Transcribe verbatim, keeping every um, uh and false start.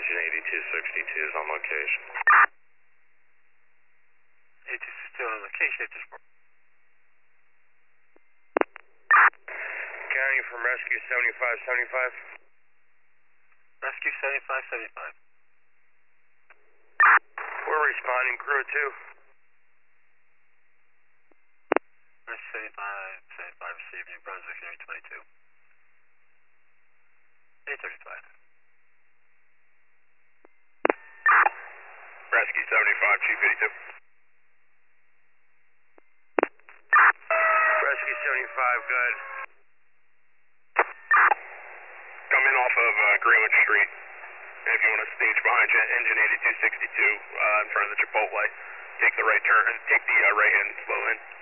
Engine eighty-two sixty-two is on location. eighty-two sixty-two on location, eighty-four. County from Rescue seventy-five seventy-five. Rescue seventy-five seventy-five. We're responding, crew two. Rescue seventy-five seventy-five received New Brunswick, Area twenty-two. eight thirty-five. Rescue seventy-five, Chief eighty-two. Rescue seventy-five, good. Come in off of uh, Greenwich Street. And if you want to stage behind you, engine eighty-two sixty-two uh, in front of the Chipotle, take the right turn and take the uh, right hand slow in.